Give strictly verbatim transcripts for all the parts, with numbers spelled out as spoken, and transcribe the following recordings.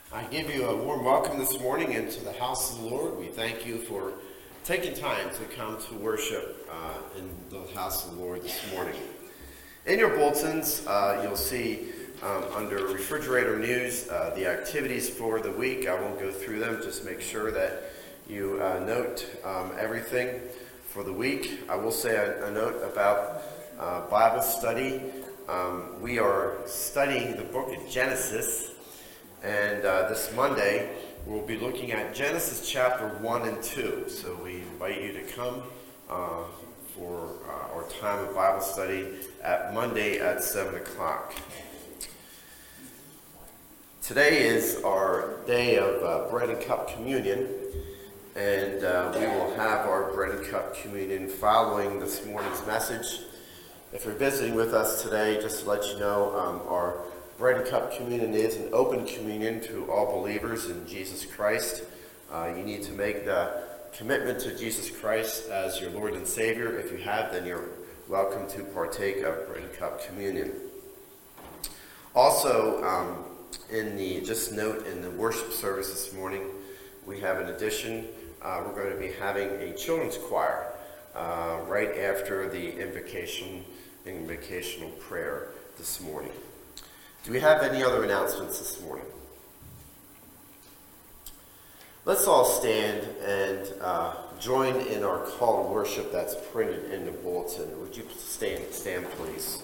I give you a warm welcome this morning into the house of the Lord. We thank you for taking time to come to worship uh, in the house of the Lord this morning. In your bulletins, uh, you'll see um, under refrigerator news uh, the activities for the week. I won't go through them. Just make sure that you uh, note um, everything for the week. I will say a, a note about uh, Bible study. Um, we are studying the book of Genesis. And uh, this Monday, we'll be looking at Genesis chapter one and two. So we invite you to come uh, for uh, our time of Bible study at Monday at seven o'clock. Today is our day of uh, bread and cup communion. And uh, we will have our bread and cup communion following this morning's message. If you're visiting with us today, just to let you know, um, our bread and cup communion is an open communion to all believers in Jesus Christ. Uh, you need to make the commitment to Jesus Christ as your Lord and Savior. If you have, then you're welcome to partake of bread and cup communion. Also, um, in the just note in the worship service this morning, we have an addition. Uh, we're going to be having a children's choir uh, right after the invocation, invocational prayer this morning. Do we have any other announcements this morning? Let's all stand and uh, join in our call to worship that's printed in the bulletin. Would you stand, stand please?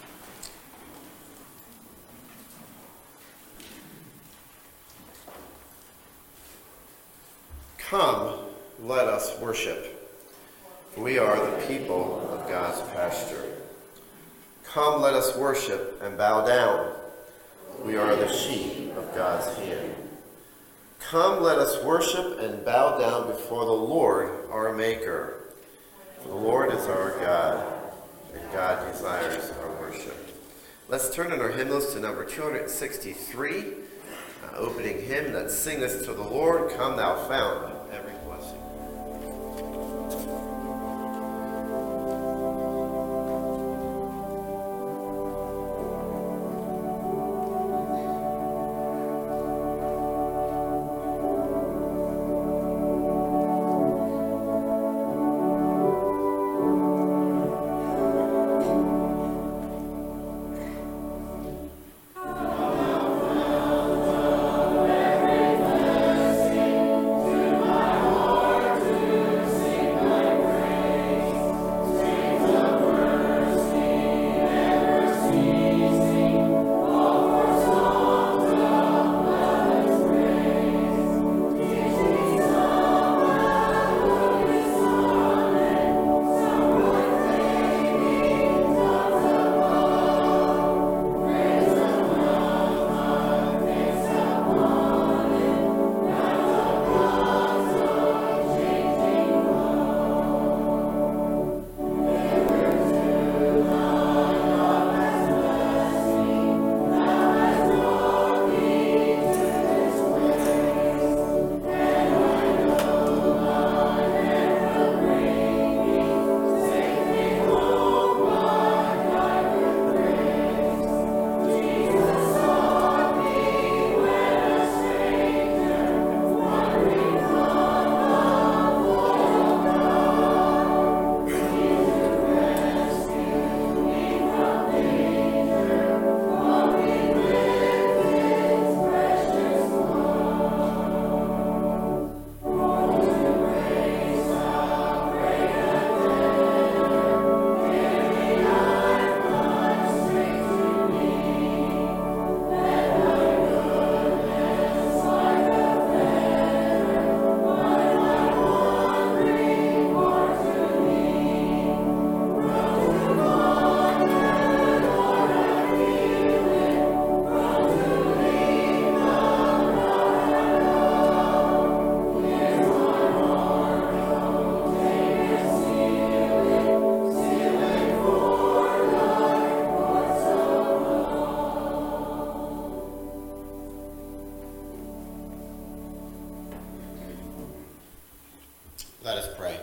Come, let us worship. We are the people of God's pasture. Come, let us worship and bow down. We are the sheep of God's hand. Come, let us worship and bow down before the Lord, our Maker. For the Lord is our God, and God desires our worship. Let's turn in our hymnals to number two hundred sixty-three, uh, opening hymn that singeth to the Lord, Come Thou Fount of Every Blessing. Let us pray.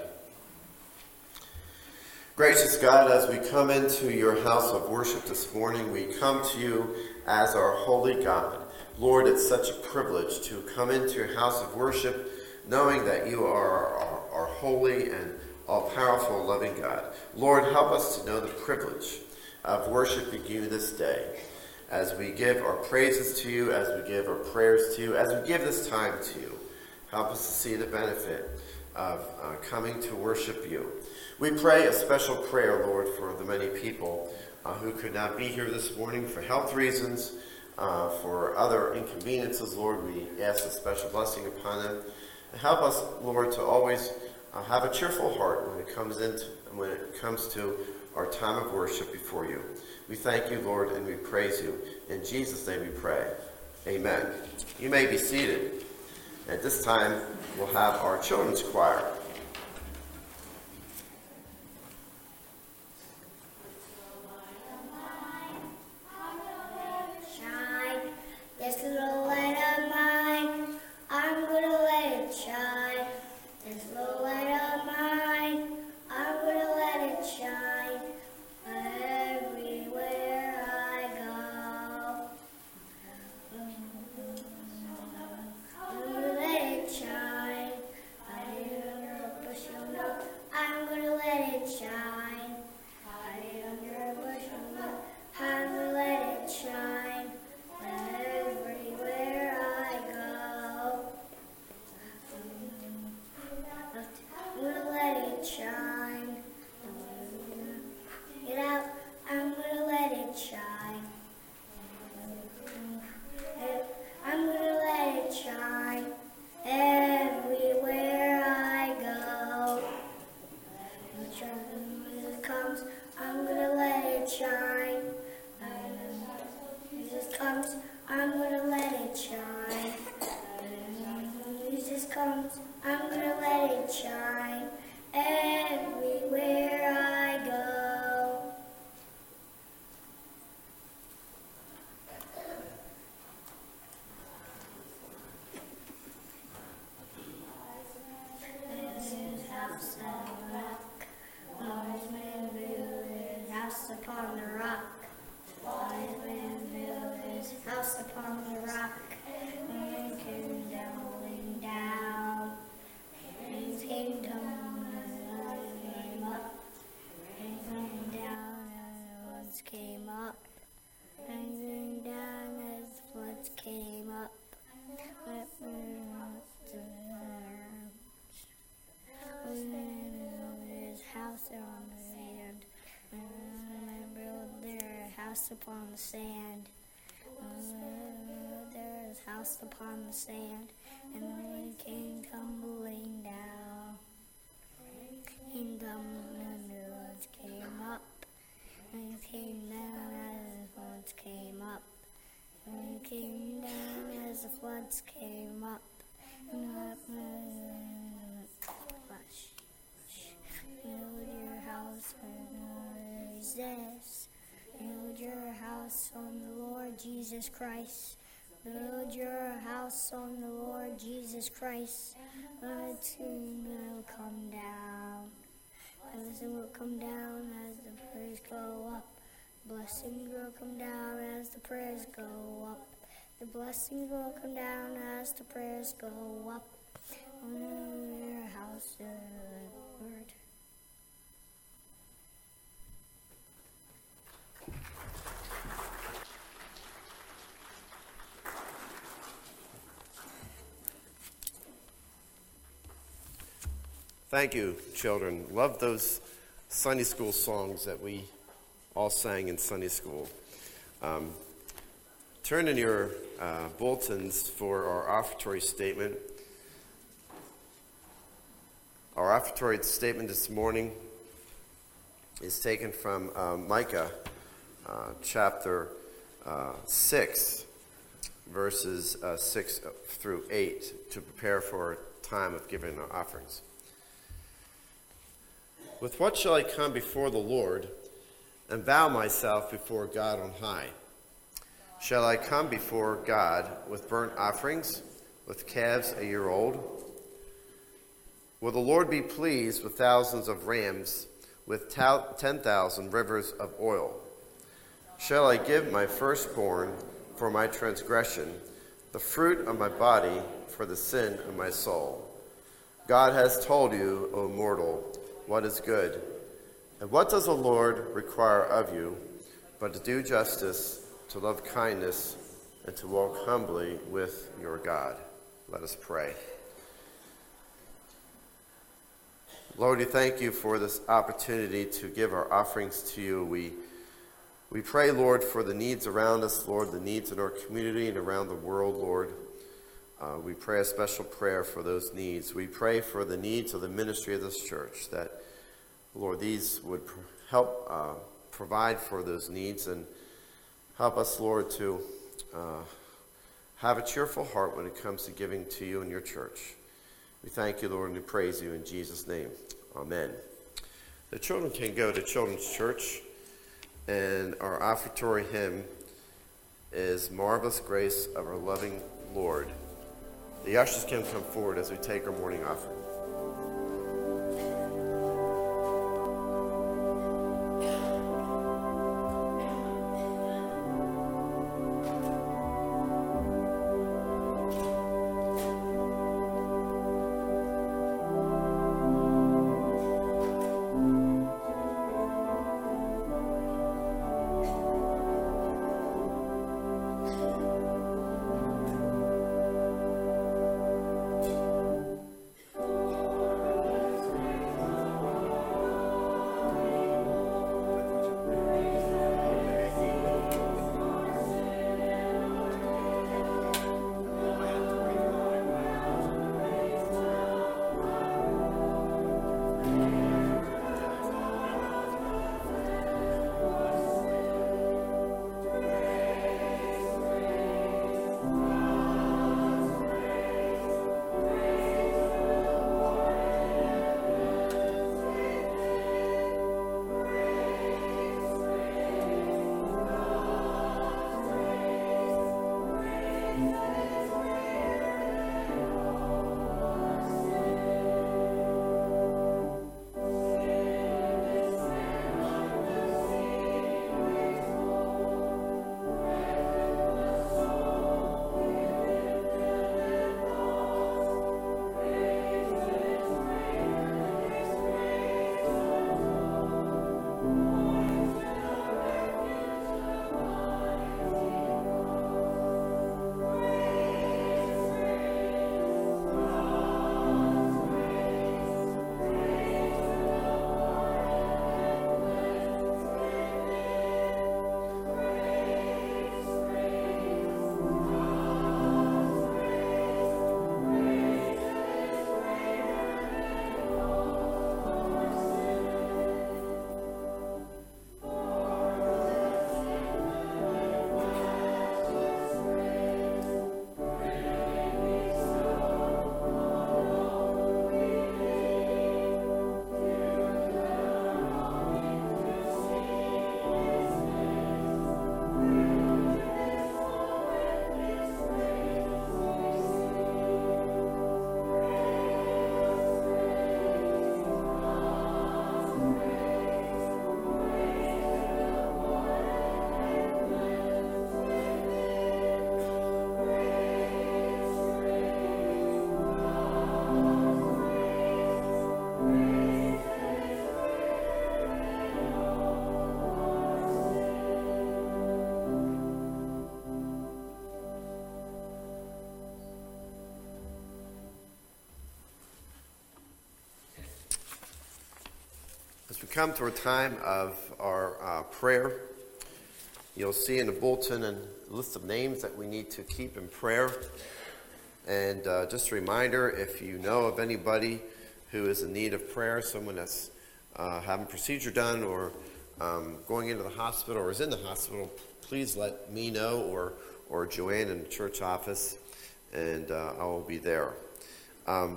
Gracious God, as we come into your house of worship this morning, we come to you as our holy God. Lord, it's such a privilege to come into your house of worship knowing that you are our, our holy and all-powerful, loving God. Lord, help us to know the privilege of worshiping you this day as we give our praises to you, as we give our prayers to you, as we give this time to you. Help us to see the benefit of uh, coming to worship you. We pray a special prayer, Lord, for the many people uh, who could not be here this morning for health reasons, uh, for other inconveniences. Lord, we ask a special blessing upon them. And help us, Lord, to always uh, have a cheerful heart when it comes into when it comes to our time of worship before you. We thank you, Lord, and we praise you. In Jesus' name we pray. Amen. You may be seated. At this time, we'll have our children's choir. Shine, this little light of mine, I'm gonna let it shine. This little light of mine, I'm gonna let it shine. Everywhere I go, I'm gonna let it shine. I under a bushel note, I'm gonna let it shine. I under a bushel note, I'm gonna let it shine. Everywhere I go, I'm gonna let it shine. Get out, I'm gonna let it shine. I'm gonna let it shine everywhere I go. When Jesus comes, I'm gonna let it shine. When Jesus comes, I'm gonna let it shine. When Jesus comes, I'm gonna let it shine everywhere I go. His house on the rock, wise man built his house upon the rock. Wise man built his house upon the rock, and came tumbling down. Rains came tumbling came up, rain came down as the floods came up. Rain came down as the floods came up. Let me not his house on the sand. They built their house upon the sand. Their house upon the sand, and the rain came tumbling down. Came tumbling, and the floods came up. Rain came down as the floods came up. Rain came down as the floods came up. And up, build your house on this. Build your house on the Lord Jesus Christ. Build your house on the Lord Jesus Christ. A blessing will come down. A blessing will come down as the prayers go up. Blessings will come down as the prayers go up. The blessings will come down as the prayers go up. On your house, the Lord. Thank you, children. Love those Sunday school songs that we all sang in Sunday school. Um, turn in your uh, bulletins for our offertory statement. Our offertory statement this morning is taken from uh, Micah uh, chapter uh, six, verses uh, six through eight, to prepare for a time of giving our offerings. With what shall I come before the Lord and bow myself before God on high? Shall I come before God with burnt offerings, with calves a year old? Will the Lord be pleased with thousands of rams, with ten thousand rivers of oil? Shall I give my firstborn for my transgression, the fruit of my body for the sin of my soul. God has told you, O mortal, what is good. And what does the Lord require of you but to do justice, to love kindness, and to walk humbly with your God? Let us pray. Lord, we thank you for this opportunity to give our offerings to you. We we pray, Lord, for the needs around us, Lord, the needs in our community and around the world, Lord. Uh, we pray a special prayer for those needs. We pray for the needs of the ministry of this church, that, Lord, these would pr- help uh, provide for those needs and help us, Lord, to uh, have a cheerful heart when it comes to giving to you and your church. We thank you, Lord, and we praise you in Jesus' name. Amen. The children can go to Children's Church, and our offertory hymn is Marvelous Grace of Our Loving Lord. The ushers can come forward as we take our morning offering. As we come to a time of our uh, prayer, you'll see in the bulletin a list of names that we need to keep in prayer. And uh, just a reminder, if you know of anybody who is in need of prayer, someone that's uh, having a procedure done or um, going into the hospital or is in the hospital, please let me know or, or Joanne in the church office, and uh, I will be there. Um,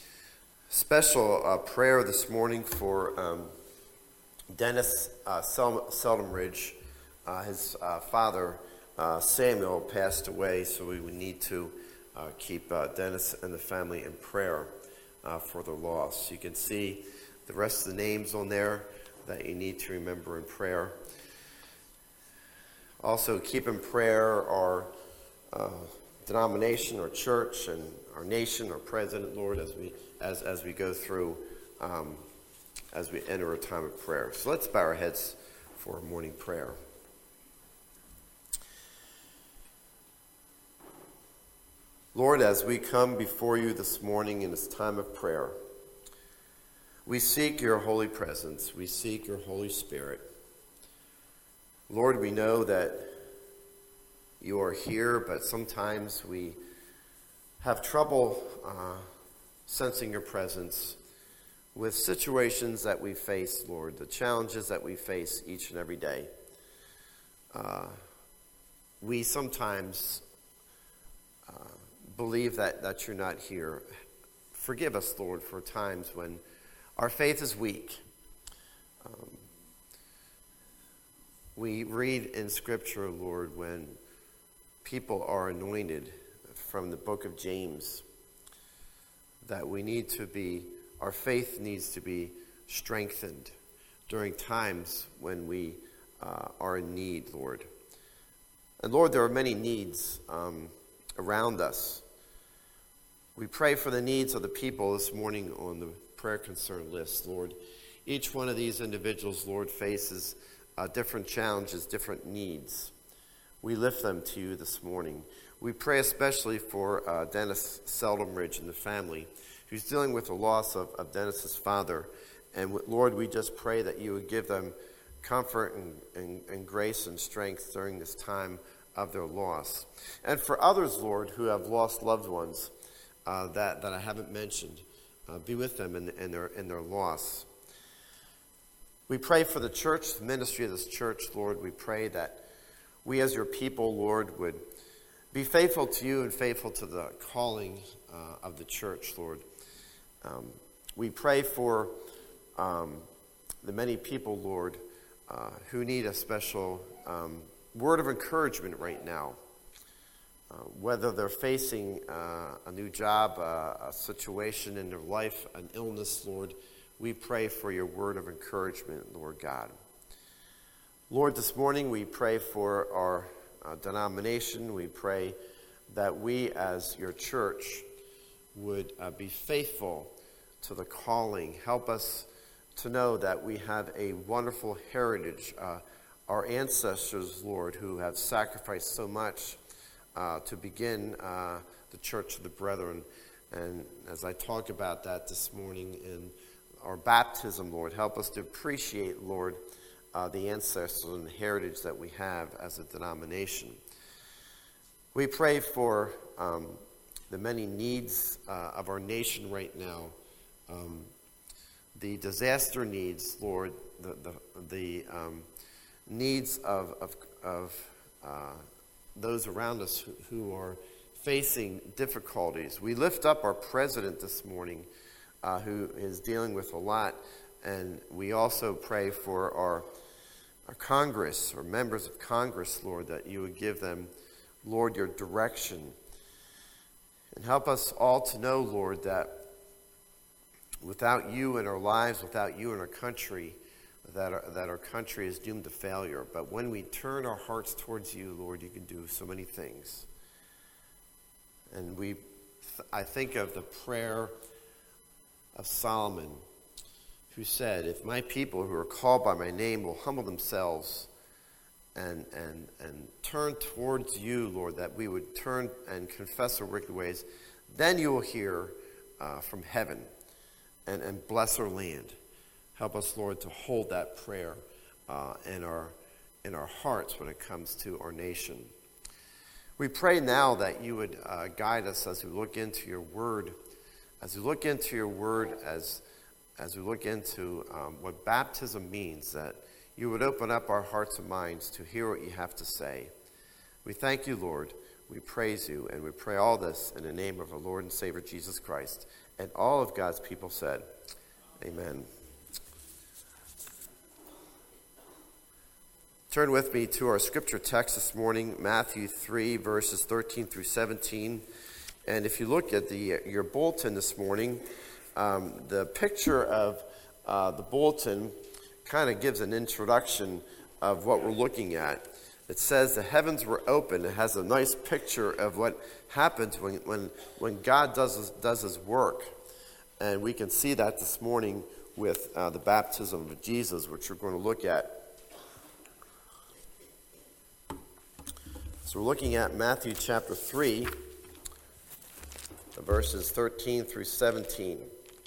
special uh, prayer this morning for um, Dennis uh, Sel- Seldomridge. Uh, his uh, father, uh, Samuel, passed away, so we would need to uh, keep uh, Dennis and the family in prayer uh, for their loss. You can see the rest of the names on there that you need to remember in prayer. Also, keep in prayer our uh, denomination, our church, and our nation, our president, Lord, as we as as we go through, um, as we enter a time of prayer. So let's bow our heads for a morning prayer. Lord, as we come before you this morning in this time of prayer, we seek your holy presence. We seek your Holy Spirit. Lord, we know that you are here, but sometimes we have trouble uh, sensing your presence with situations that we face, Lord, the challenges that we face each and every day. Uh, we sometimes uh, believe that, that you're not here. Forgive us, Lord, for times when our faith is weak. Um, we read in Scripture, Lord, when people are anointed from the book of James, that we need to be, our faith needs to be strengthened during times when we uh, are in need, Lord. And Lord, there are many needs um, around us. We pray for the needs of the people this morning on the prayer concern list, Lord. Each one of these individuals, Lord, faces uh, different challenges, different needs. We lift them to you this morning. We pray especially for uh, Dennis Seldomridge and the family, who's dealing with the loss of, of Dennis's father. And Lord, we just pray that you would give them comfort and, and, and grace and strength during this time of their loss. And for others, Lord, who have lost loved ones uh, that, that I haven't mentioned, uh, be with them in, in, their, in their loss. We pray for the church, the ministry of this church, Lord. We pray that we as your people, Lord, would be faithful to you and faithful to the calling uh, of the church, Lord. Um, we pray for um, the many people, Lord, uh, who need a special um, word of encouragement right now. Uh, whether they're facing uh, a new job, uh, a situation in their life, an illness, Lord, we pray for your word of encouragement, Lord God. Lord, this morning we pray for our uh, denomination. We pray that we as your church would uh, be faithful to the calling. Help us to know that we have a wonderful heritage. Uh, our ancestors, Lord, who have sacrificed so much uh, to begin uh, the Church of the Brethren. And as I talk about that this morning in our baptism, Lord, help us to appreciate, Lord, uh, the ancestors and the heritage that we have as a denomination. We pray for um, the many needs uh, of our nation right now, um, the disaster needs, Lord, the the, the um, needs of of, of uh, those around us who, who are facing difficulties. We lift up our president this morning, uh, who is dealing with a lot, and we also pray for our our Congress, or members of Congress, Lord, that you would give them, Lord, your direction. And help us all to know, Lord, that without you in our lives, without you in our country, that our, that our country is doomed to failure. But when we turn our hearts towards you, Lord, you can do so many things. And we, I think of the prayer of Solomon, who said, if my people who are called by my name will humble themselves and and and turn towards you, Lord, that we would turn and confess our wicked ways, then you will hear uh, from heaven and, and bless our land. Help us, Lord, to hold that prayer uh, in our in our hearts when it comes to our nation. We pray now that you would uh, guide us as we look into your word, as we look into your word, as as we look into um, what baptism means, that you would open up our hearts and minds to hear what you have to say. We thank you, Lord. We praise you, and we pray all this in the name of our Lord and Savior, Jesus Christ. And all of God's people said, amen. Turn with me to our scripture text this morning, Matthew three, verses thirteen through seventeen. And if you look at the your bulletin this morning, um, the picture of uh, the bulletin kind of gives an introduction of what we're looking at. it says the heavens were open. It has a nice picture of what happens when, when, when God does his, does his work. And we can see that this morning with uh, the baptism of Jesus, which we're going to look at. So we're looking at Matthew chapter three, verses thirteen through seventeen.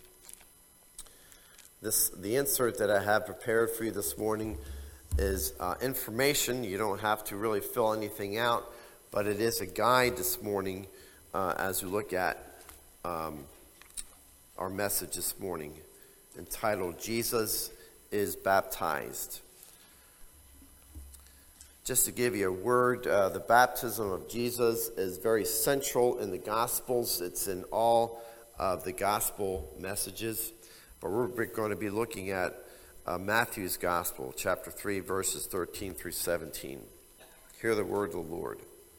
This, the insert that I have prepared for you this morning is uh, information. You don't have to really fill anything out, but it is a guide this morning uh, as we look at um, our message this morning, entitled, Jesus is Baptized. Just to give you a word, uh, the baptism of Jesus is very central in the Gospels. It's in all of the Gospel messages. But we're going to be looking at uh, Matthew's Gospel, chapter three, verses thirteen through seventeen. Hear the word of the Lord.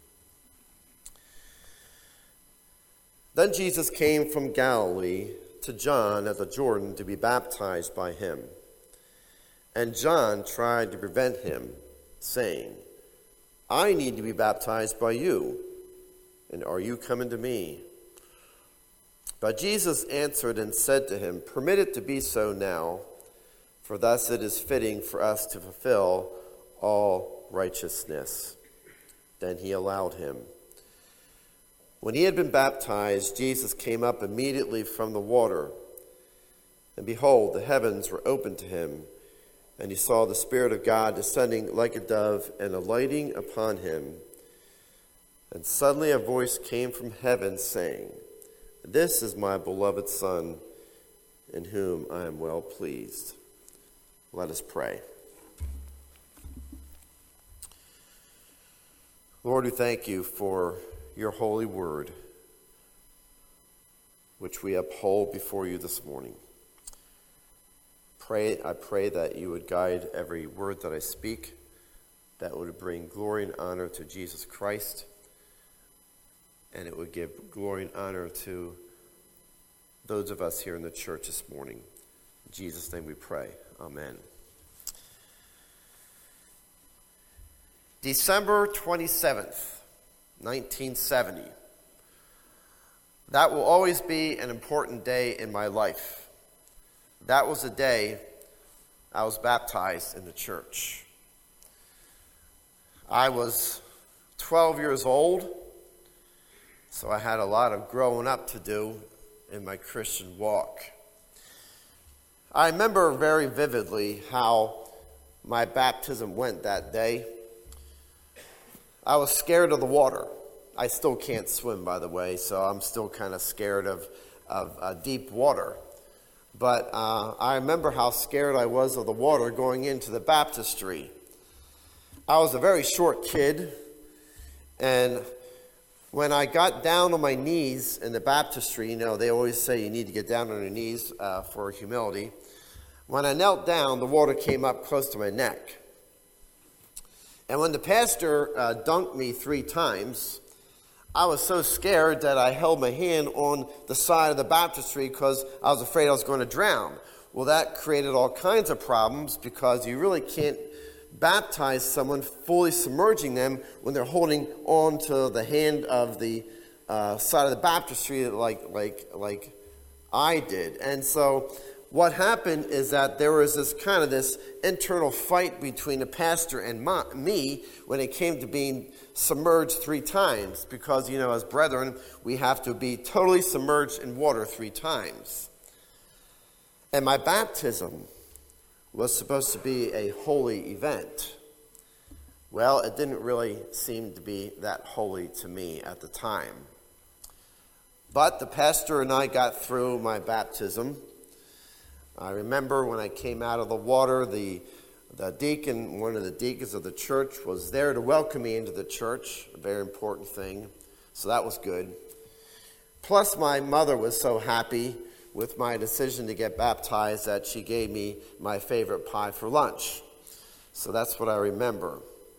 Then Jesus came from Galilee to John at the Jordan to be baptized by him. And John tried to prevent him, saying, I need to be baptized by you, and are you coming to me? But Jesus answered and said to him, Permit it to be so now, for thus it is fitting for us to fulfill all righteousness. Then he allowed him. When he had been baptized, Jesus came up immediately from the water. And behold, the heavens were opened to him, and he saw the Spirit of God descending like a dove and alighting upon him. And suddenly a voice came from heaven saying, This is my beloved Son, in whom I am well pleased. Let us pray. Lord, we thank you for your holy word, which we uphold before you this morning. Pray, I pray that you would guide every word that I speak, that would bring glory and honor to Jesus Christ, and it would give glory and honor to those of us here in the church this morning. In Jesus' name we pray. Amen. December twenty-seventh, nineteen seventy. That will always be an important day in my life. That was the day I was baptized in the church. I was twelve years old, so I had a lot of growing up to do in my Christian walk. I remember very vividly how my baptism went that day. I was scared of the water. I still can't swim, by the way, so I'm still kind of scared of, of uh, deep water. But uh, I remember how scared I was of the water going into the baptistry. I was a very short kid, and when I got down on my knees in the baptistry, you know, they always say you need to get down on your knees uh, for humility. When I knelt down, the water came up close to my neck. And when the pastor uh, dunked me three times, I was so scared that I held my hand on the side of the baptistry because I was afraid I was going to drown. Well, that created all kinds of problems because you really can't baptize someone fully submerging them when they're holding on to the hand of the uh, side of the baptistry like like like I did. And so what happened is that there was this kind of this internal fight between the pastor and my, me when it came to being submerged three times because, you know, as brethren, we have to be totally submerged in water three times. And my baptism was supposed to be a holy event. Well, it didn't really seem to be that holy to me at the time. But the pastor and I got through my baptism. I remember when I came out of the water, the, the deacon, one of the deacons of the church, was there to welcome me into the church, a very important thing. So that was good. Plus, my mother was so happy with my decision to get baptized that she gave me my favorite pie for lunch. So that's what I remember.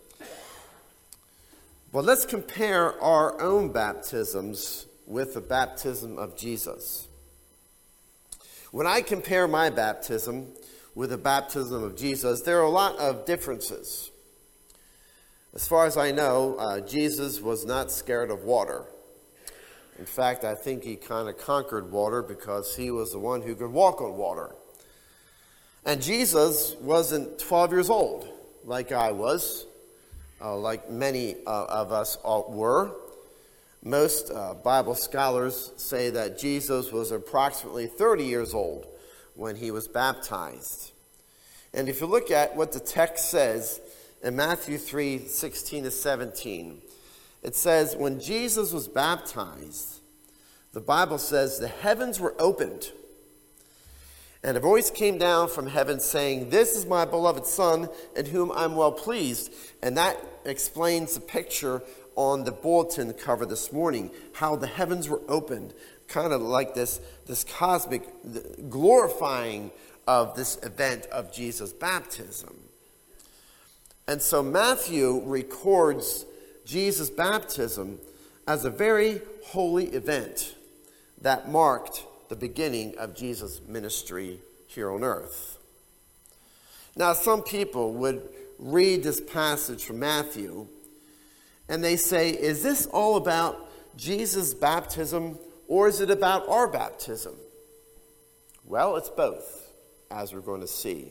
Well, let's compare our own baptisms with the baptism of Jesus. When I compare my baptism with the baptism of Jesus, there are a lot of differences. As far as I know, uh, Jesus was not scared of water. In fact, I think he kind of conquered water because he was the one who could walk on water. And Jesus wasn't twelve years old like I was, uh, like many uh, of us all were. Most uh, Bible scholars say that Jesus was approximately thirty years old when he was baptized. And if you look at what the text says in Matthew three, sixteen to seventeen, it says, when Jesus was baptized, the Bible says the heavens were opened. And a voice came down from heaven saying, "This is my beloved Son, in whom I'm well pleased." And that explains the picture on the bulletin cover this morning, how the heavens were opened, kind of like this, this cosmic glorifying of this event of Jesus' baptism. And so Matthew records Jesus' baptism as a very holy event that marked the beginning of Jesus' ministry here on earth. Now, some people would read this passage from Matthew and they say, is this all about Jesus' baptism or is it about our baptism? Well, it's both, as we're going to see.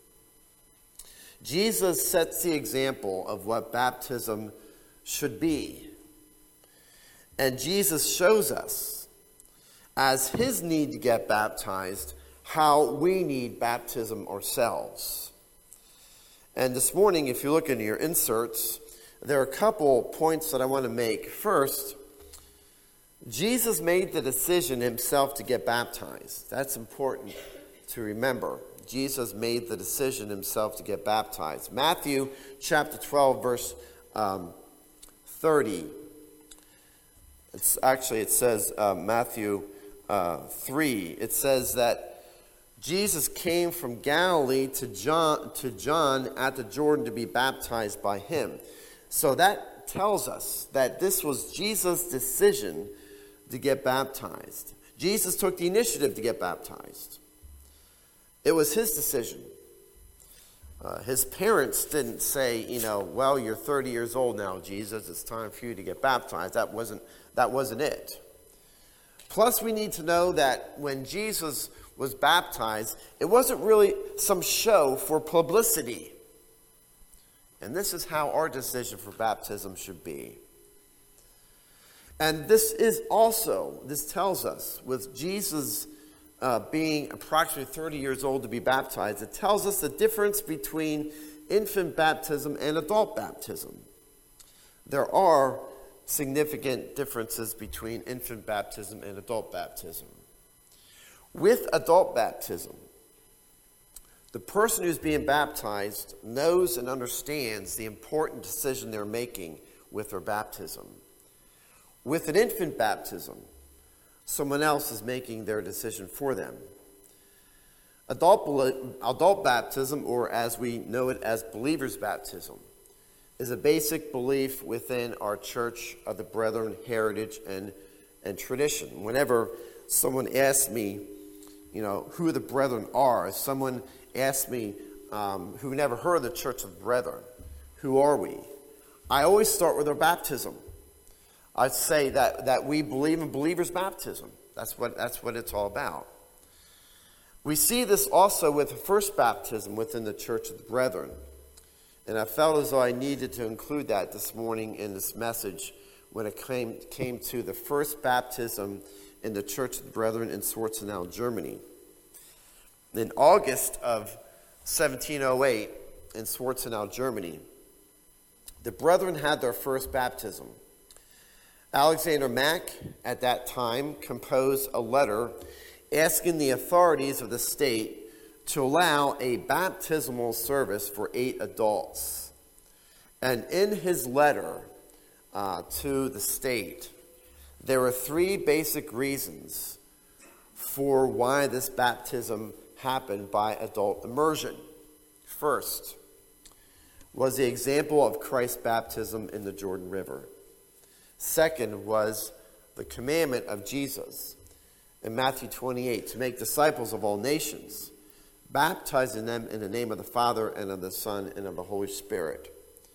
Jesus sets the example of what baptism should be. And Jesus shows us, as his need to get baptized, how we need baptism ourselves. And this morning, if you look into your inserts, there are a couple points that I want to make. First, Jesus made the decision himself to get baptized. That's important to remember. Jesus made the decision himself to get baptized. Matthew chapter twelve, verse um, thirty. It's actually, it says, uh, Matthew uh, three, it says that Jesus came from Galilee to John, to John at the Jordan to be baptized by him. So that tells us that this was Jesus' decision to get baptized. Jesus took the initiative to get baptized. It was his decision. Uh, his parents didn't say, you know, well, you're thirty years old now, Jesus. It's time for you to get baptized. That wasn't, that wasn't it. Plus, we need to know that when Jesus was baptized, it wasn't really some show for publicity. And this is how our decision for baptism should be. And this is also, this tells us, with Jesus uh, being approximately thirty years old to be baptized, it tells us the difference between infant baptism and adult baptism. There are significant differences between infant baptism and adult baptism. With adult baptism, the person who's being baptized knows and understands the important decision they're making with their baptism. With an infant baptism, someone else is making their decision for them. Adult, adult baptism, or as we know it as believer's baptism, is a basic belief within our Church of the Brethren heritage and, and tradition. Whenever someone asks me, you know, who the Brethren are, if someone asks me um, who never heard of the Church of the Brethren, who are we? I always start with our baptism. I say that, that we believe in believer's baptism. That's what, that's what it's all about. We see this also with the first baptism within the Church of the Brethren. And I felt as though I needed to include that this morning in this message when it came, came to the first baptism in the Church of the Brethren in Schwarzenau, Germany. In August of seventeen oh eight in Schwarzenau, Germany, the Brethren had their first baptism. Alexander Mack, at that time, composed a letter asking the authorities of the state to allow a baptismal service for eight adults. And in his letter uh, to the state, there are three basic reasons for why this baptism happened by adult immersion. First was the example of Christ's baptism in the Jordan River. Second was the commandment of Jesus in Matthew twenty-eight to make disciples of all nations, baptizing them in the name of the Father and of the Son and of the Holy Spirit.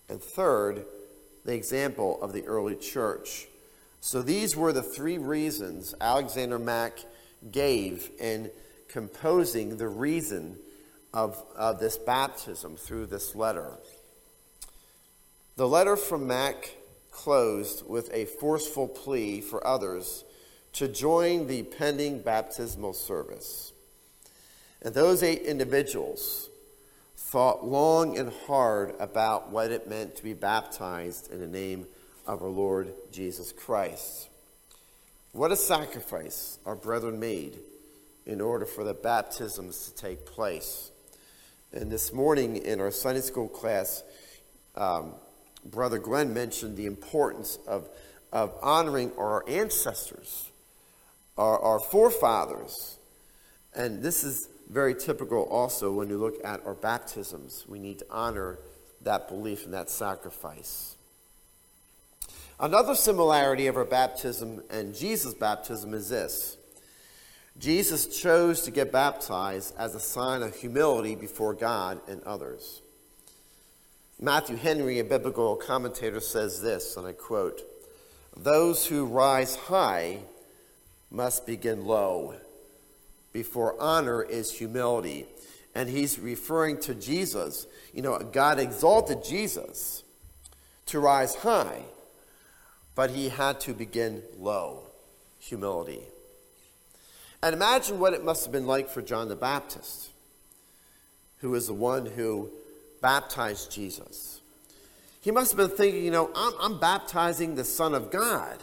And third, the example of the early church. So these were the three reasons Alexander Mack gave in composing the reason of, of this baptism through this letter. The letter from Mack closed with a forceful plea for others to join the pending baptismal service. And those eight individuals thought long and hard about what it meant to be baptized in the name of our Lord Jesus Christ. What a sacrifice our brethren made in order for the baptisms to take place. And this morning in our Sunday school class, um, Brother Glenn mentioned the importance of, of honoring our ancestors, our, our forefathers. And this is very typical also when you look at our baptisms. We need to honor that belief and that sacrifice. Another similarity of our baptism and Jesus' baptism is this. Jesus chose to get baptized as a sign of humility before God and others. Matthew Henry, a biblical commentator, says this, and I quote, "Those who rise high must begin low. Before honor is humility." And he's referring to Jesus. You know, God exalted Jesus to rise high, but he had to begin low, humility. And imagine what it must have been like for John the Baptist, who is the one who baptized Jesus. He must have been thinking, you know, I'm, I'm baptizing the Son of God.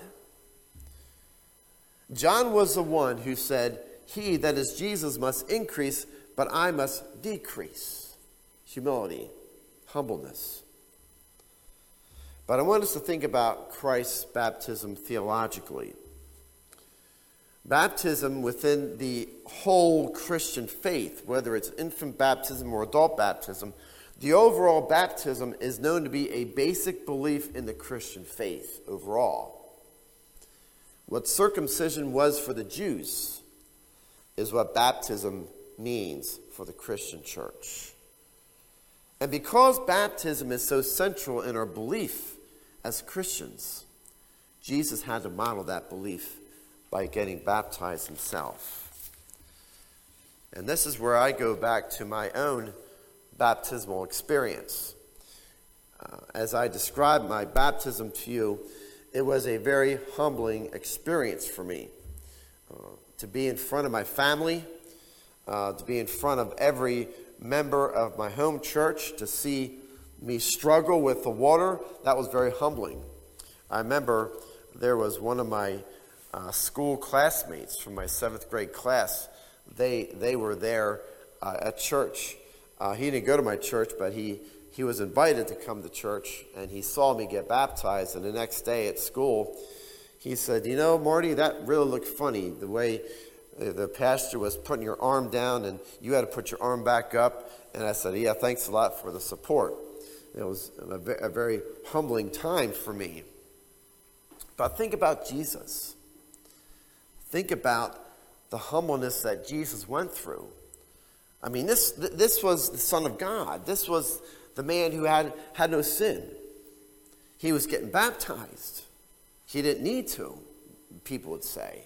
John was the one who said, "He, that is Jesus, must increase, but I must decrease." Humility, humbleness. But I want us to think about Christ's baptism theologically. Baptism within the whole Christian faith, whether it's infant baptism or adult baptism, the overall baptism is known to be a basic belief in the Christian faith overall. What circumcision was for the Jews is what baptism means for the Christian church. And because baptism is so central in our belief as Christians, Jesus had to model that belief by getting baptized himself. And this is where I go back to my own baptismal experience. Uh, as I described my baptism to you, it was a very humbling experience for me. Uh, to be in front of my family, uh, to be in front of every member of my home church, to see me struggle with the water, that was very humbling. I remember there was one of my uh, school classmates from my seventh grade class. They they were there uh, at church. Uh, he didn't go to my church, but he, he was invited to come to church, and he saw me get baptized. And the next day at school, he said, "You know, Marty, that really looked funny, the way the pastor was putting your arm down and you had to put your arm back up." And I said, "Yeah, thanks a lot for the support." It was a, a very humbling time for me. But think about Jesus. Think about the humbleness that Jesus went through. I mean, this this was the Son of God. This was the man who had, had no sin. He was getting baptized. He didn't need to, people would say.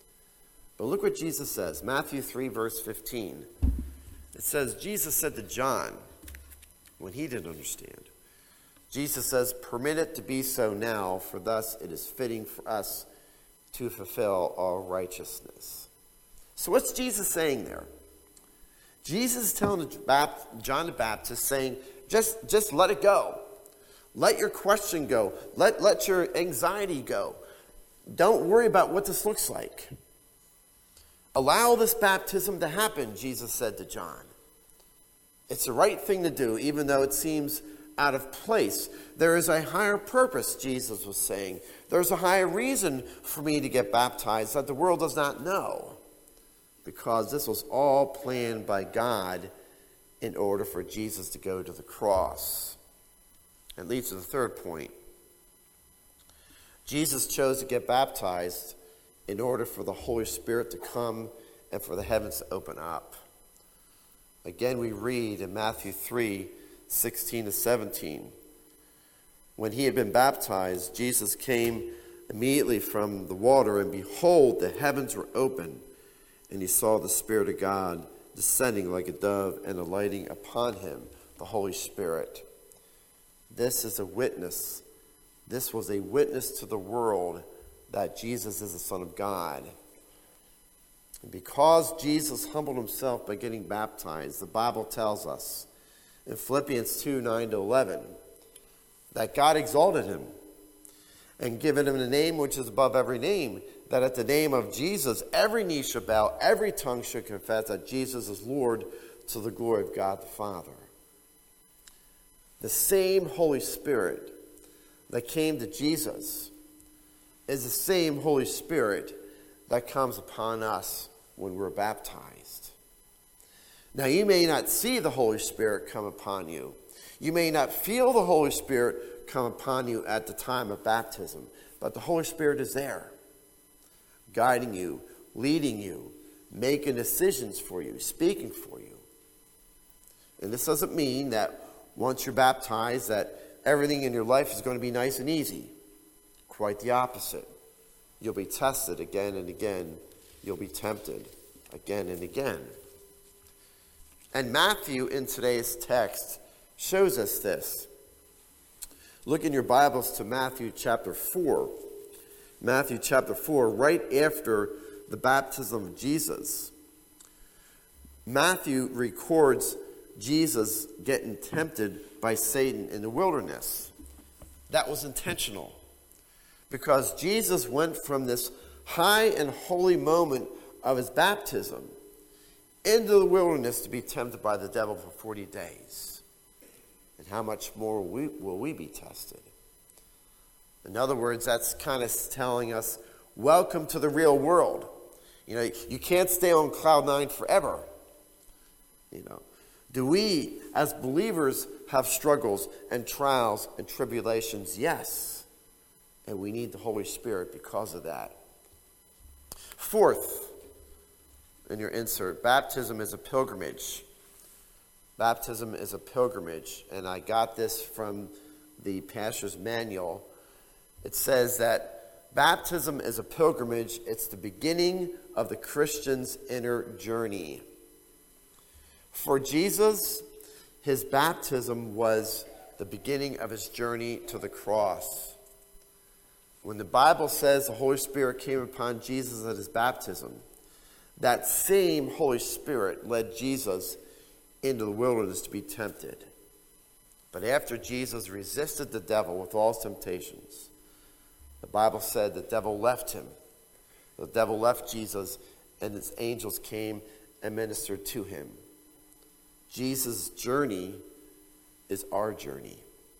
But look what Jesus says. Matthew three, verse fifteen. It says, Jesus said to John, when he didn't understand, Jesus says, "Permit it to be so now, for thus it is fitting for us to fulfill all righteousness." So what's Jesus saying there? Jesus is telling John the Baptist, saying, just, just let it go. Let your question go. Let, let your anxiety go. Don't worry about what this looks like. Allow this baptism to happen, Jesus said to John. It's the right thing to do, even though it seems out of place. There is a higher purpose, Jesus was saying. There's a higher reason for me to get baptized that the world does not know. Because this was all planned by God in order for Jesus to go to the cross. It leads to the third point. Jesus chose to get baptized in order for the Holy Spirit to come and for the heavens to open up. Again, we read in Matthew three, sixteen to seventeen. when he had been baptized, Jesus came immediately from the water, and behold, the heavens were opened, and he saw the Spirit of God descending like a dove and alighting upon him, the Holy Spirit. This is a witness. This was a witness to the world that Jesus is the Son of God. And because Jesus humbled himself by getting baptized, the Bible tells us in Philippians two, nine to eleven, that God exalted him and given him a name which is above every name, that at the name of Jesus every knee shall bow, every tongue shall confess that Jesus is Lord, to the glory of God the Father. The same Holy Spirit that came to Jesus is the same Holy Spirit that comes upon us when we're baptized. Now, you may not see the Holy Spirit come upon you. You may not feel the Holy Spirit come upon you at the time of baptism, but the Holy Spirit is there, guiding you, leading you, making decisions for you, speaking for you. And this doesn't mean that once you're baptized that everything in your life is going to be nice and easy. Quite the opposite. You'll be tested again and again. You'll be tempted again and again. And Matthew in today's text shows us this. Look in your Bibles to Matthew chapter four. Matthew chapter four, right after the baptism of Jesus. Matthew records Jesus getting tempted by Satan in the wilderness. That was intentional, because Jesus went from this high and holy moment of his baptism into the wilderness to be tempted by the devil for forty days. And how much more will we, will we be tested? In other words, that's kind of telling us, welcome to the real world. You know, you can't stay on cloud nine forever. You know, do we, as believers, have struggles and trials and tribulations? Yes. And we need the Holy Spirit because of that. Fourth, in your insert, baptism is a pilgrimage. Baptism is a pilgrimage. And I got this from the pastor's manual. It says that baptism is a pilgrimage. It's the beginning of the Christian's inner journey. For Jesus, his baptism was the beginning of his journey to the cross. When the Bible says the Holy Spirit came upon Jesus at his baptism, that same Holy Spirit led Jesus into the wilderness to be tempted. But after Jesus resisted the devil with all his temptations, the Bible said the devil left him. The devil left Jesus, and his angels came and ministered to him. Jesus' journey is our journey.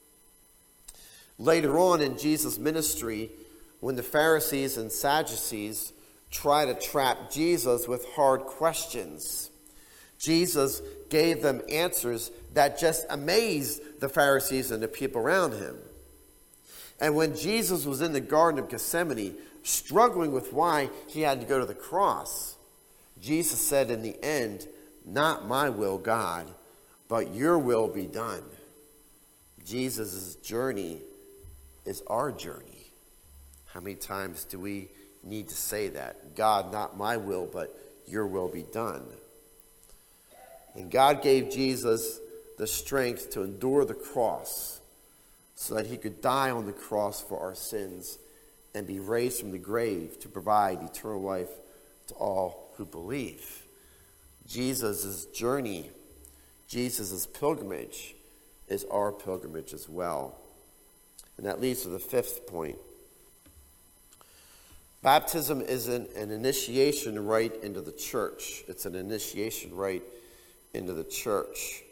Later on in Jesus' ministry, when the Pharisees and Sadducees try to trap Jesus with hard questions, Jesus gave them answers that just amazed the Pharisees and the people around him. And when Jesus was in the Garden of Gethsemane, struggling with why he had to go to the cross, Jesus said in the end, "Not my will, God, but your will be done." Jesus' journey is our journey. How many times do we need to say that? God, not my will, but your will be done. And God gave Jesus the strength to endure the cross so that he could die on the cross for our sins and be raised from the grave to provide eternal life to all who believe. Jesus' journey, Jesus' pilgrimage is our pilgrimage as well. And that leads to the fifth point. Baptism is an, an initiation rite into the church. It's an initiation rite into the church.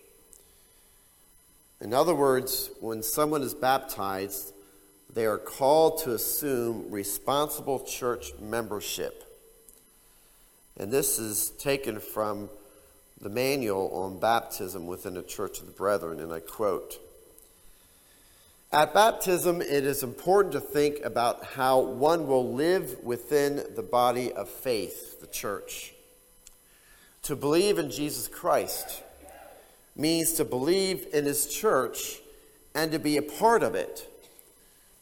In other words, when someone is baptized, they are called to assume responsible church membership. And this is taken from the manual on baptism within the Church of the Brethren, and I quote, "At baptism, it is important to think about how one will live within the body of faith, the church. To believe in Jesus Christ means to believe in his church and to be a part of it,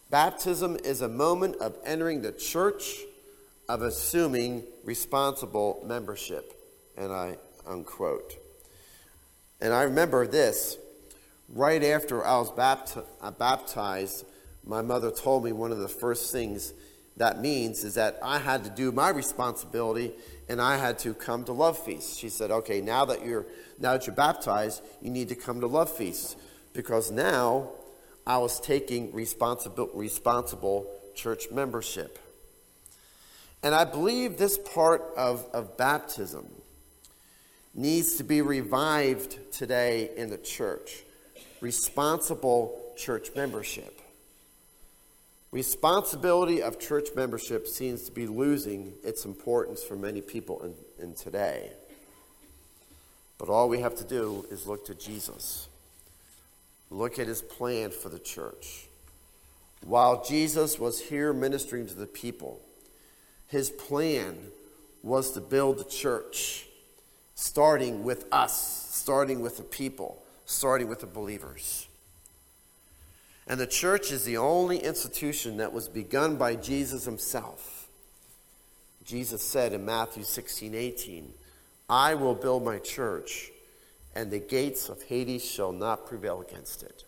Baptism is a moment of entering the church, of assuming responsible membership. And I unquote. And I remember this. Right after I was bapti- uh, baptized, my mother told me one of the first things that means is that I had to do my responsibility and I had to come to Love Feast. She said, okay, now that you're now that you're baptized, you need to come to Love Feast, because now I was taking responsible responsible church membership. And I believe this part of, of baptism needs to be revived today in the church. Responsible church membership. Responsibility of church membership seems to be losing its importance for many people in, in today. But all we have to do is look to Jesus. Look at his plan for the church. While Jesus was here ministering to the people, his plan was to build the church, starting with us, starting with the people, starting with the believers. And the church is the only institution that was begun by Jesus himself. Jesus said in Matthew sixteen eighteen, I will build my church, and the gates of Hades shall not prevail against it.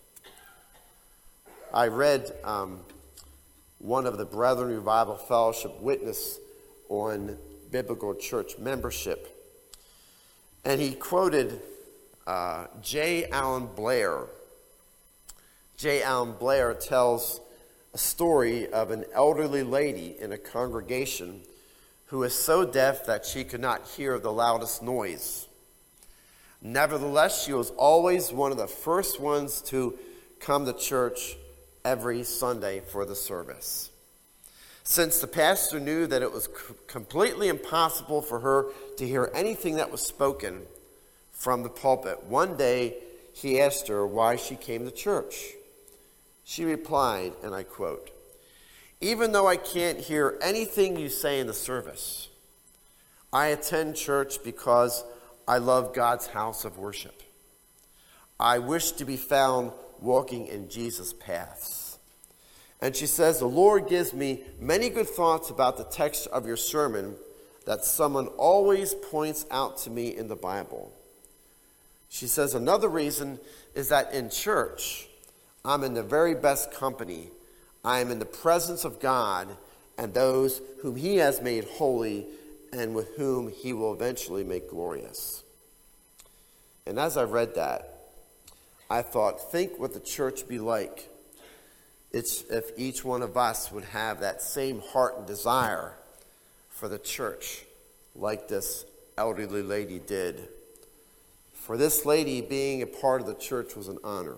I read um, one of the Brethren Revival Fellowship witness on biblical church membership, and he quoted uh, J. Allen Blair. J. Allen Blair tells a story of an elderly lady in a congregation who was so deaf that she could not hear the loudest noise. Nevertheless, she was always one of the first ones to come to church every Sunday for the service. Since the pastor knew that it was c- completely impossible for her to hear anything that was spoken from the pulpit, one day he asked her why she came to church. She replied, and I quote, even though I can't hear anything you say in the service, I attend church because I love God's house of worship. I wish to be found walking in Jesus' paths. And she says, the Lord gives me many good thoughts about the text of your sermon that someone always points out to me in the Bible. She says, another reason is that in church, I'm in the very best company. I am in the presence of God and those whom he has made holy and with whom he will eventually make glorious. And as I read that, I thought, think what the church be like it's if each one of us would have that same heart and desire for the church like this elderly lady did. For this lady, being a part of the church was an honor.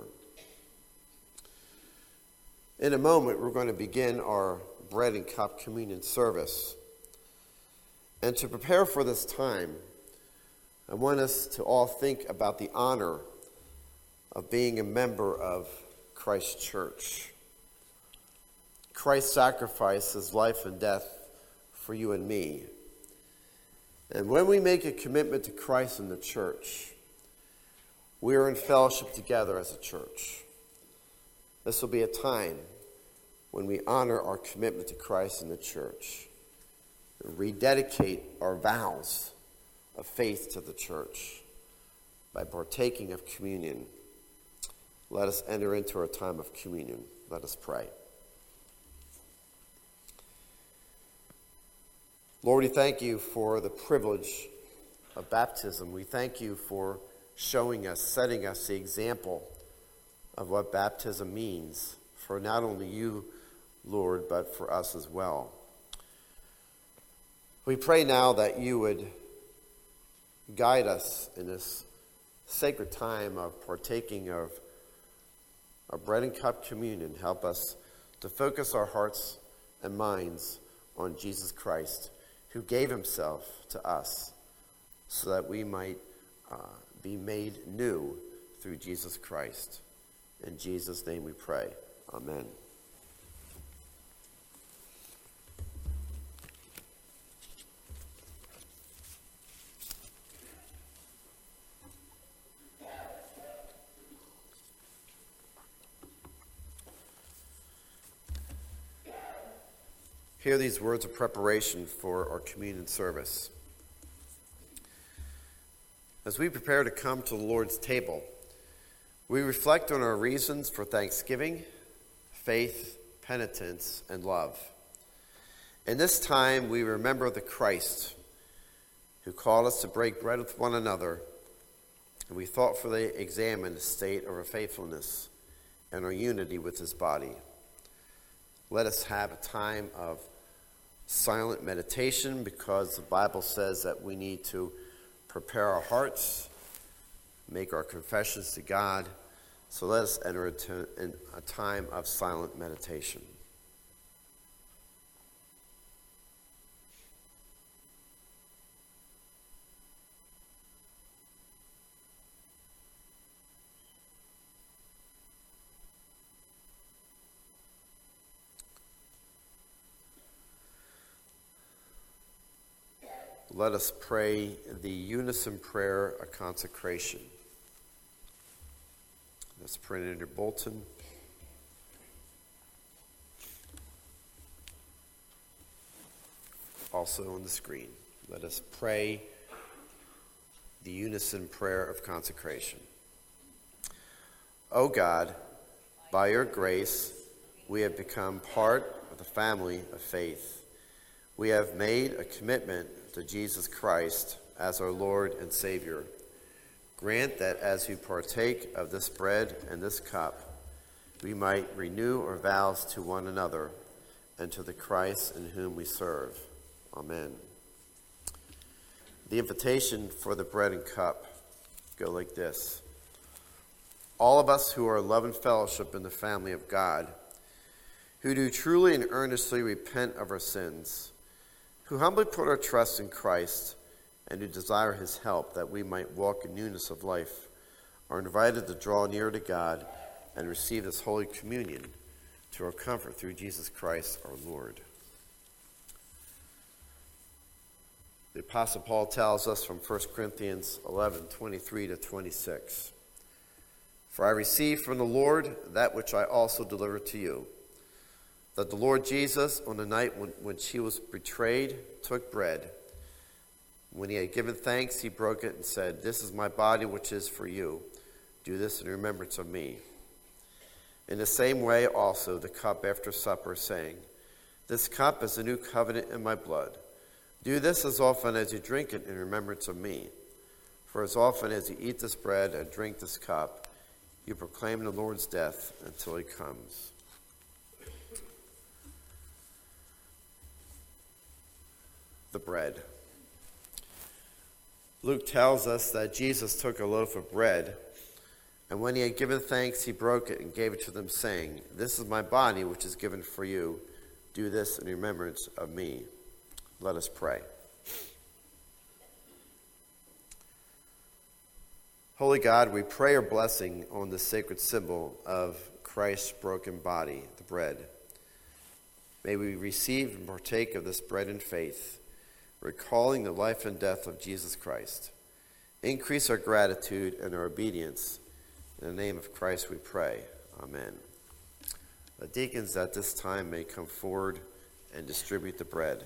In a moment, we're going to begin our bread and cup communion service. And to prepare for this time, I want us to all think about the honor of being a member of Christ's church. Christ sacrificed his life and death for you and me. And when we make a commitment to Christ in the church, we are in fellowship together as a church. This will be a time when we honor our commitment to Christ in the church, and rededicate our vows of faith to the church by partaking of communion. Let us enter into our time of communion. Let us pray. Lord, we thank you for the privilege of baptism. We thank you for showing us, setting us the example of what baptism means for not only you, Lord, but for us as well. We pray now that you would guide us in this sacred time of partaking of our bread and cup communion. Help us to focus our hearts and minds on Jesus Christ, who gave himself to us so that we might uh, be made new through Jesus Christ. In Jesus' name we pray. Amen. Hear these words of preparation for our communion service. As we prepare to come to the Lord's table, we reflect on our reasons for thanksgiving, faith, penitence, and love. In this time, we remember the Christ who called us to break bread with one another, and we thoughtfully examine the state of our faithfulness and our unity with his body. Let us have a time of silent meditation, because the Bible says that we need to prepare our hearts, make our confessions to God. So let us enter into a time of silent meditation. Let us pray the unison prayer of consecration. That's printed in your bulletin. Also on the screen. Let us pray the unison prayer of consecration. O God, by your grace, we have become part of the family of faith. We have made a commitment to Jesus Christ as our Lord and Savior. Grant that as we partake of this bread and this cup, we might renew our vows to one another and to the Christ in whom we serve. Amen. The invitation for the bread and cup go like this. All of us who are love and fellowship in the family of God, who do truly and earnestly repent of our sins, who humbly put our trust in Christ, and who desire his help that we might walk in newness of life, are invited to draw near to God and receive this Holy Communion to our comfort through Jesus Christ our Lord. The Apostle Paul tells us from First Corinthians eleven, twenty-three to twenty-six, For I received from the Lord that which I also delivered to you, that the Lord Jesus, on the night when, when he was betrayed, took bread. When he had given thanks, he broke it and said, This is my body which is for you. Do this in remembrance of me. In the same way also the cup after supper, saying, This cup is the new covenant in my blood. Do this as often as you drink it in remembrance of me. For as often as you eat this bread and drink this cup, you proclaim the Lord's death until he comes. The bread. Luke tells us that Jesus took a loaf of bread, and when he had given thanks, he broke it and gave it to them, saying, This is my body, which is given for you. Do this in remembrance of me. Let us pray. Holy God, we pray your blessing on the sacred symbol of Christ's broken body, the bread. May we receive and partake of this bread in faith, recalling the life and death of Jesus Christ. Increase our gratitude and our obedience. In the name of Christ we pray. Amen. The deacons at this time may come forward and distribute the bread.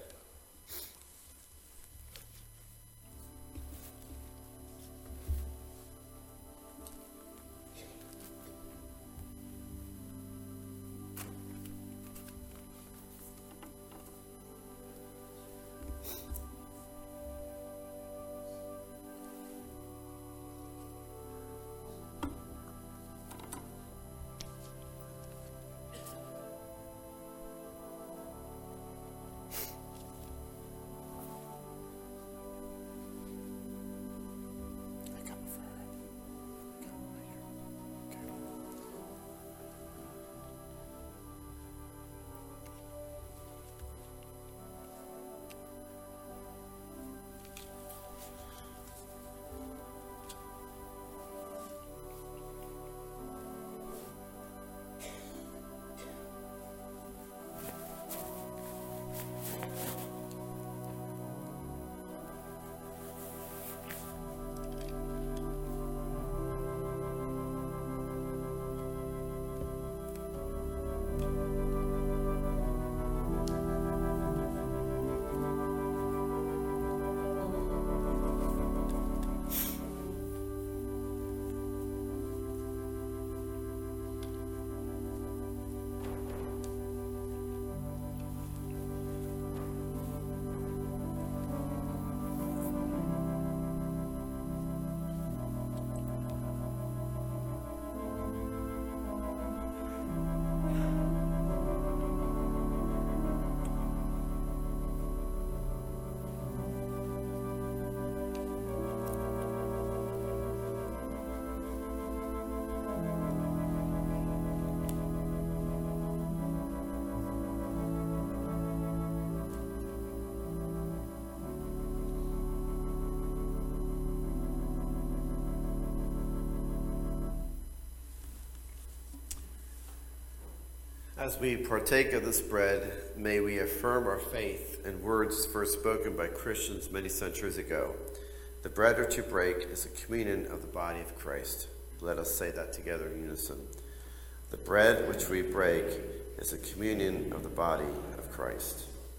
As we partake of this bread, may we affirm our faith in words first spoken by Christians many centuries ago. The bread we're to break is a communion of the body of Christ. Let us say that together in unison. The bread which we break is a communion of the body of Christ.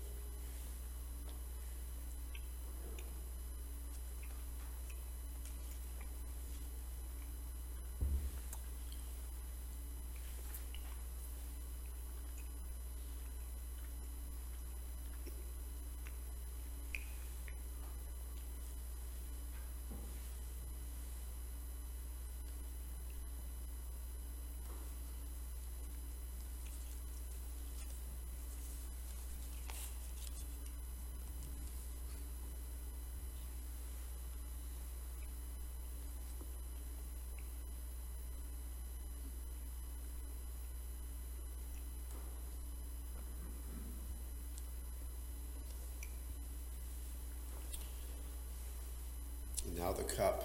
Now the cup.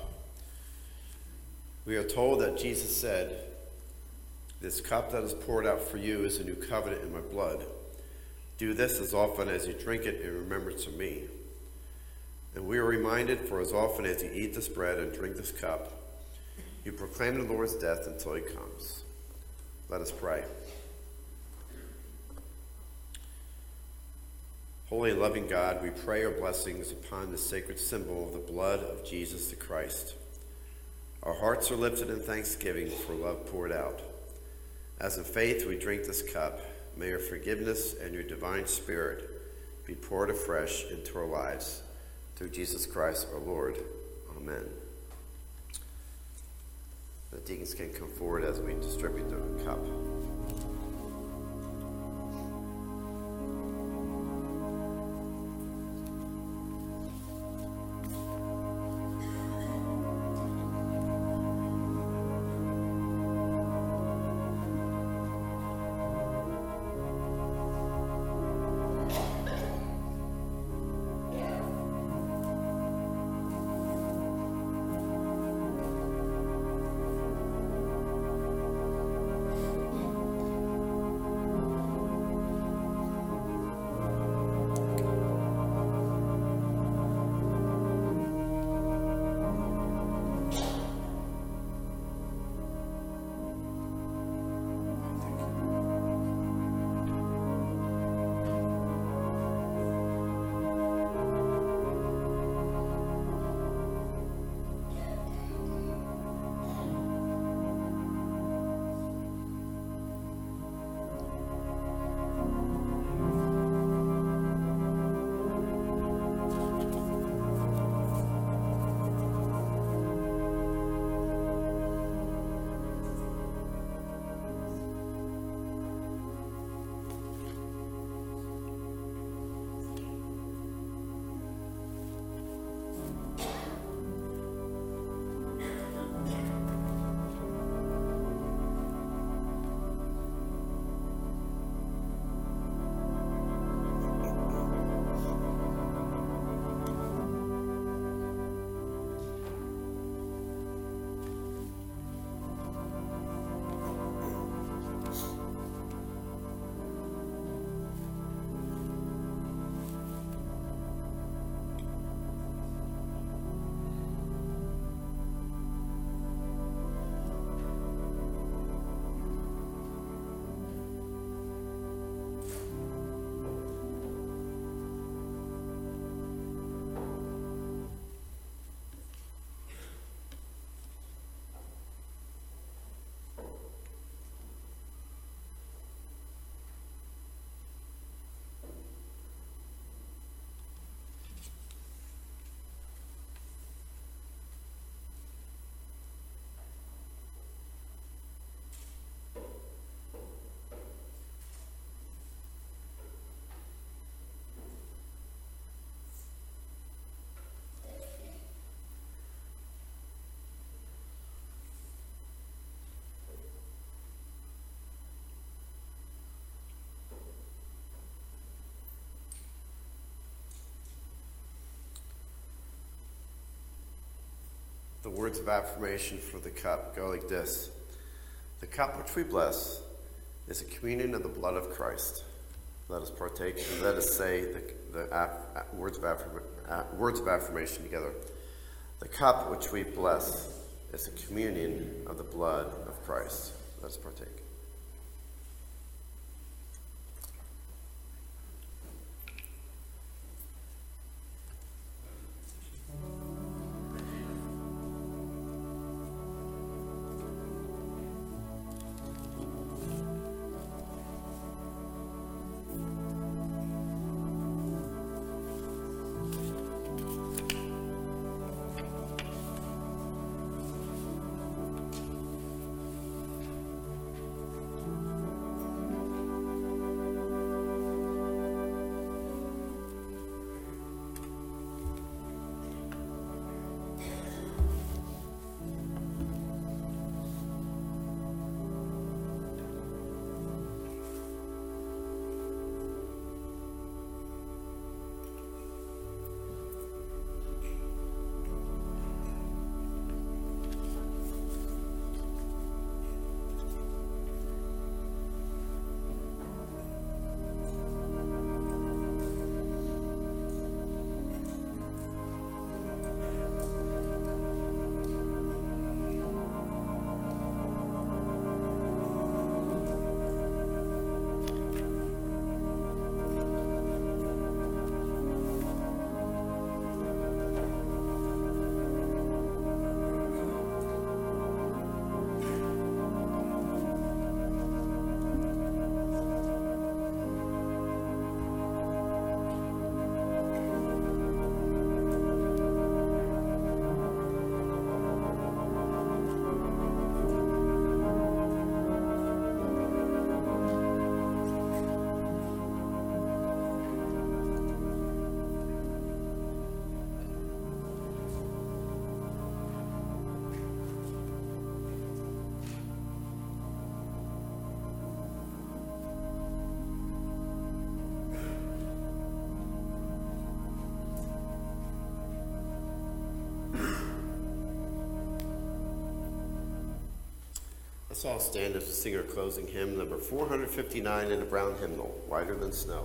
We are told that Jesus said, "This cup that is poured out for you is a new covenant in my blood. Do this as often as you drink it in remembrance of me." And we are reminded, for as often as you eat this bread and drink this cup, you proclaim the Lord's death until he comes. Let us pray. Holy and loving God, we pray your blessings upon the sacred symbol of the blood of Jesus the Christ. Our hearts are lifted in thanksgiving for love poured out. As in faith we drink this cup, may your forgiveness and your divine spirit be poured afresh into our lives. Through Jesus Christ our Lord. Amen. The deacons can come forward as we distribute the cup. The words of affirmation for the cup go like this. The cup which we bless is a communion of the blood of Christ. Let us partake and let us say the, the aff, words, of affirm, uh, words of affirmation together. The cup which we bless is a communion of the blood of Christ. Let us partake. Let's all stand as we sing our closing hymn, number four hundred fifty-nine in the brown hymnal, Whiter Than Snow.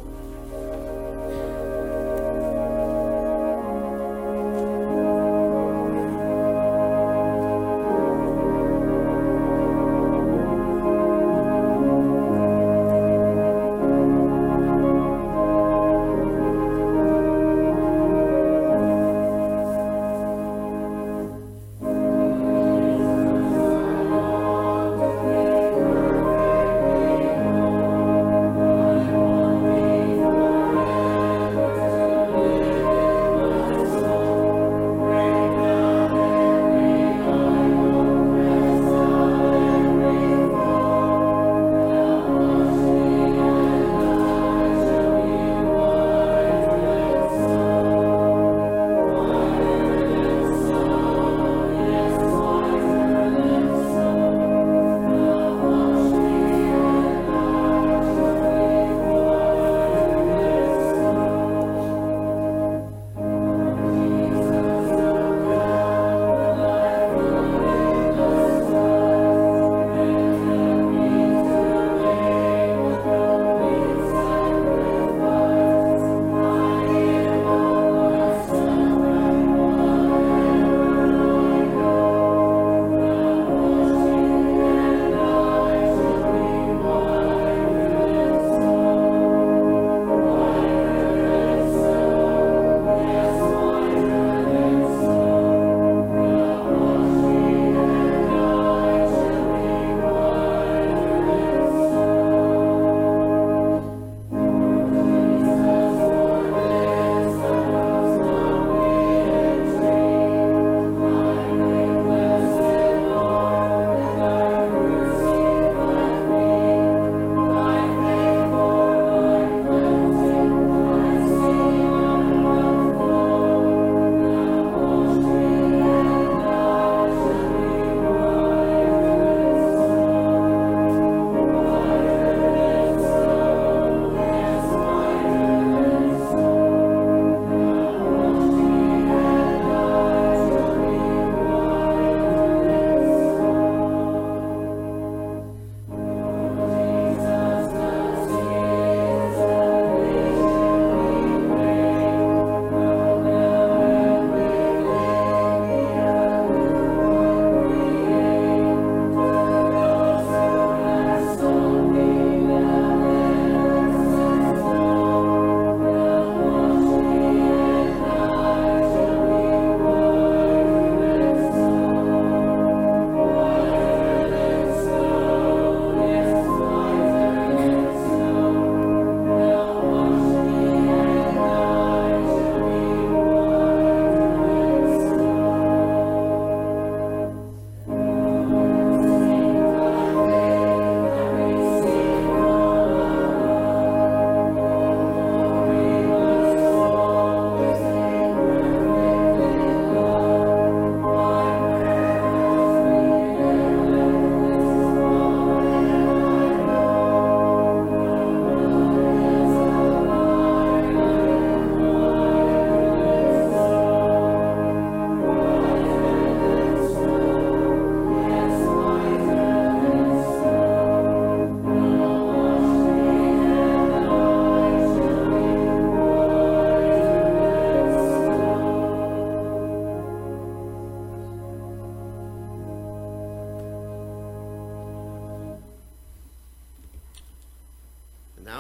Thank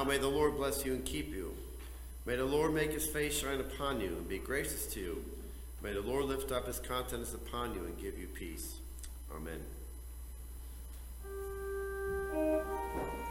may the Lord bless you and keep you. May the Lord make his face shine upon you and be gracious to you. May the Lord lift up his countenance upon you and give you peace. Amen.